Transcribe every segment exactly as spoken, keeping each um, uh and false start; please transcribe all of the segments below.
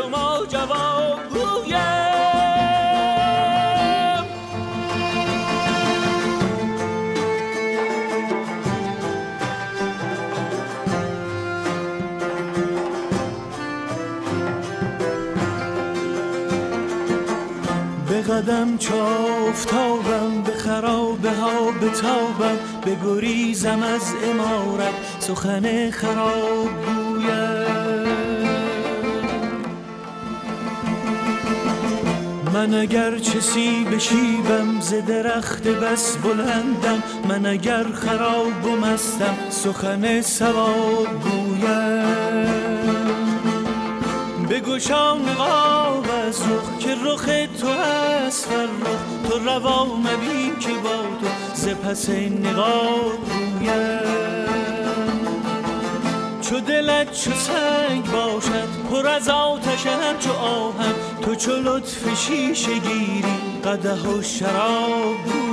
شما جواب گویم. به قدم چو آفتابم، به خرابه ها بتابم، به گریزم از عمارت سخن خراب گویم. من اگر چه سیب شیبم، ز درخت بس بلندم، من اگر خراب و مستم سخن صواب گویم. بگشا نقاب از رخ که رخ تو است فرخ، تو روا مبین که با تو ز پس نقاب گویم. چو دلت چو سنگ باشد پر از آتشم چو آهن، تو چو لطف شیشه گیری قدح و شراب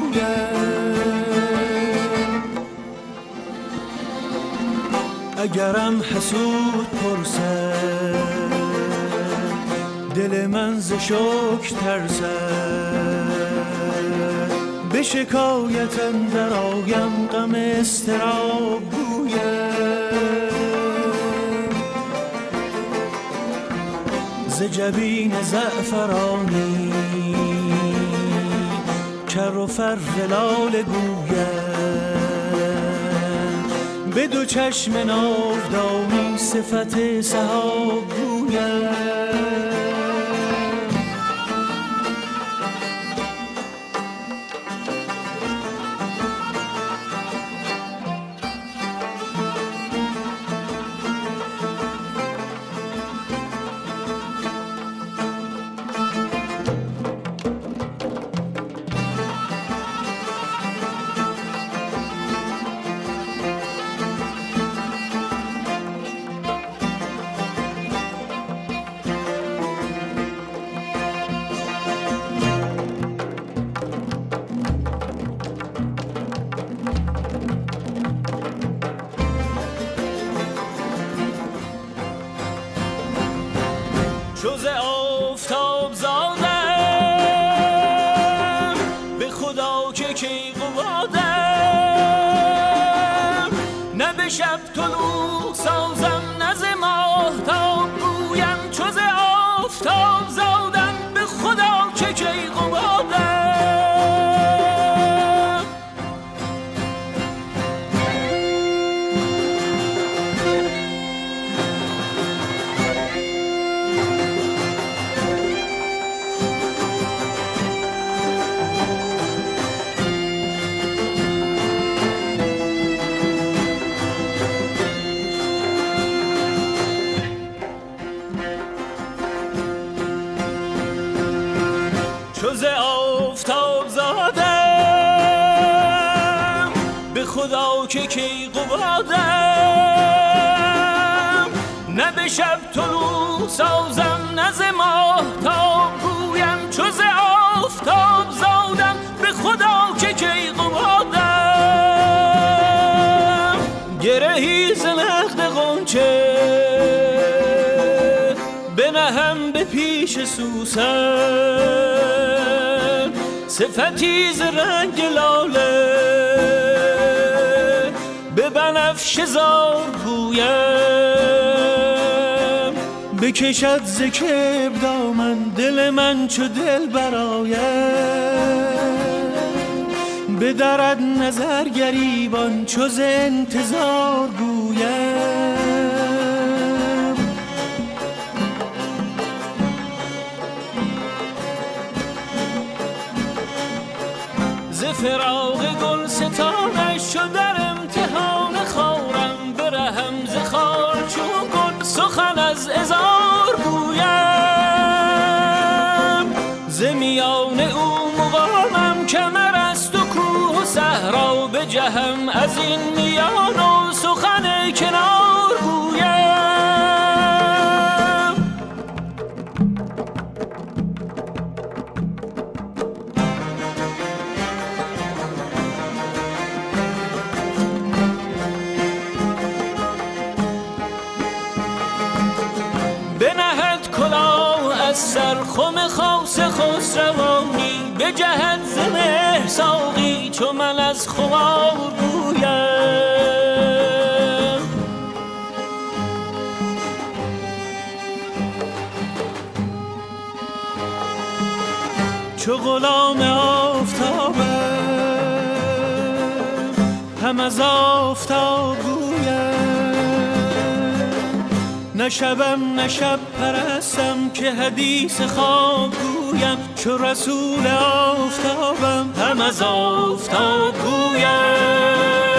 گویم. اگرم حسود پرسد دل من ز شکر ترسد، به شکایت اندر آیم غم اضطراب گویم. ز جبین زعفرانی کر و فر لاله گویم، به دو چشم ناودانی صفت سحاب گویم. چو ز آفتاب زادم، به خدا که کیقوادم، نه به شب طلوع سازم نه ز ماهتاب گویم. چو ز آفتاب زادم، به خدا که کیقوادم. چو ز آفتاب زادم، به خدا که کیقوادم، نه به شب طلوع سازم نه ز ماهتاب گویم. چو ز آفتاب زادم، به خدا که کیقوادم. گرهی ز نخل غنچه بنهم به پیش سوسن، صفتی ز رنگ لاله به بنفشه زار گویم. بکشد ز کبر دامن دل من چو دل برایم، بدرد نظر گریبان چو ز انتظار گویم. ز فراق گل ستانش چو در امتحان خارم، برهم ز خار چون گل سخن از عذار گویم. ز میان او مقامم کمر است و کوه و صحرا، بجهم از این میان و سخن کنار گویم. بنهد کلاه از سرخم خاص خسروانی به جهت ز مهر ساقی چو من از خمار گویم. چو غلام آفتابم هم از آفتاب نه شبم نه شب پرستم که حدیث خواب گویم. چو رسول آفتابم هم از آفتاب گویم.